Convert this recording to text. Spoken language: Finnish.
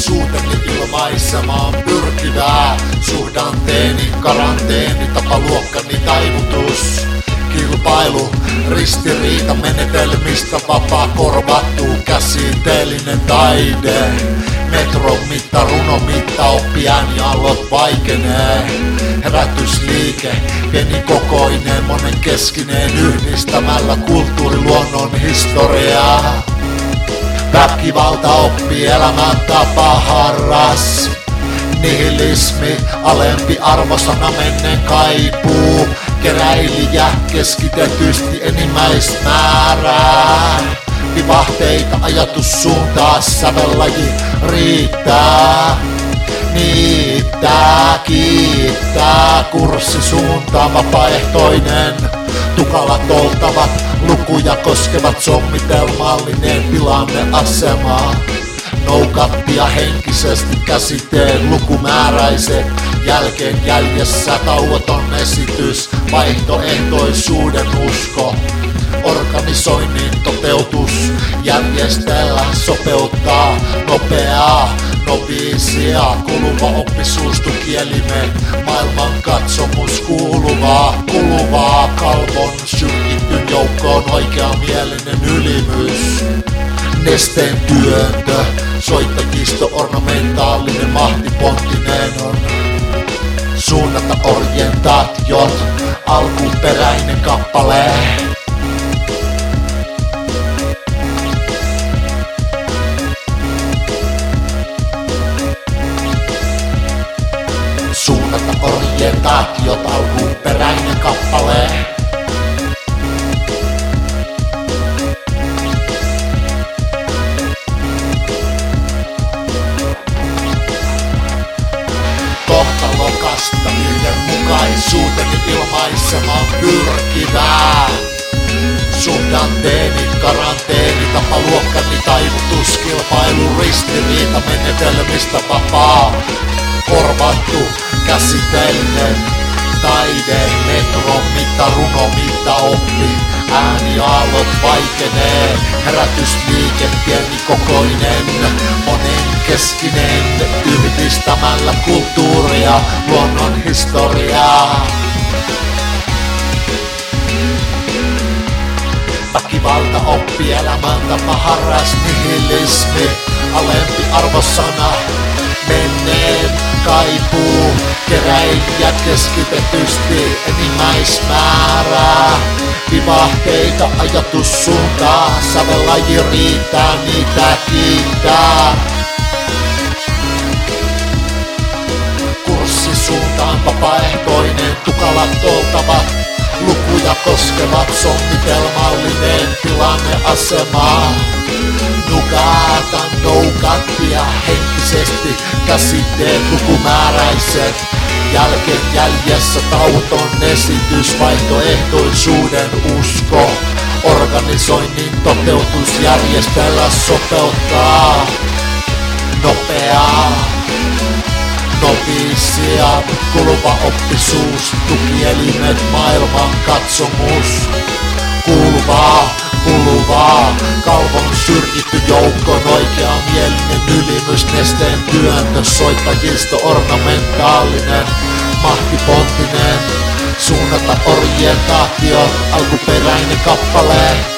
Alkuperäisyyteni ilmaisemaan pyrkivää suhdanteeni, karanteeni, tapaluokkani taivutus. Kilpailu, ristiriita menetelmistä vapaa korvattu käsitteellinen taide. Metron mitta, runomitta, oppiään ja allot vaikenee. Herätysliike, pienikokoinen, monenkeskinen yhdistämällä kulttuuriluonnon historiaa. Väkivalta oppi elämäntapa harras. Nihilismi, alempi arvosana menneen kaipuu. Keräilijä keskitetysti enimmäismäärää. Vivahteita ajatussuuntaa, sävellaji riittää. Niittää, kiittää, kurssi suuntaa vapaaehtoinen. Tukalat oltavat, lukuja koskevat sommitelmallinen tilanneasema. Noukattia henkisesti käsiteen lukumääräiset. Jälkeen jäljessä tauoton esitys, vaihtoehtoisuuden usko. Organisoinnin toteutus, järjestellä, sopeuttaa, nopeaa, noviisia, kuluva oppisuus, tukielimet, maailmankatsomus, kuluvaa, kalvon syrjityn joukkoon, oikeamielinen ylimys. Nesteen työntö, soittajisto, ornamentaalinen mahtipontinen on. Suunnata orientaatiot, alkuperäinen kappale. Suunnata orientaatiot, alkuperäinen kappale. Kohtalokasta yhdenmukaisuuteni ilmaisemaan pyrkivää. Suhdanteeni, karanteeni, tapaluokkani taivutus, kilpailu, ristiriita menetelmistä vapaa. Korvattu, käsitteellinen taide, metron mitta, runomitta, oppi. Ääniaallot vaikenee, herätysliike pienikokoinen, monenkeskinen, yhdistämällä kulttuuria, luonnon historiaa. Väkivalta oppi elämäntapa harras nihilismi, alempi arvosana, menneen kaipuu, keräilijä keskitetysti enimmäismäärää. Vivahteita ajatussuuntaa, sävellaji riittää, niitä kiittää. Kurssisuuntaan vapaaehtoinen, tukalat oltavat, lukuja koskevat sommitelmallinen tilanneasema. Nukatan, noukattia henkisesti, käsitteet lukumääräiset. Jälkeen jäljessä tauoton esitys, vaihtoehtoisuuden usko. Organisoinnin toteutus, järjestellä, sopeuttaa. Nopeaa, novisia, kuluva oppisuus, tukielimet, maailmankatsomus. Kuluvaa, kalvon syrjitty joukko, oikeamielinen ylimys, nesteen työntö, soittajisto, ornamentaalinen, mahtipontinen. Suunnata orientaatio, alkuperäinen kappale.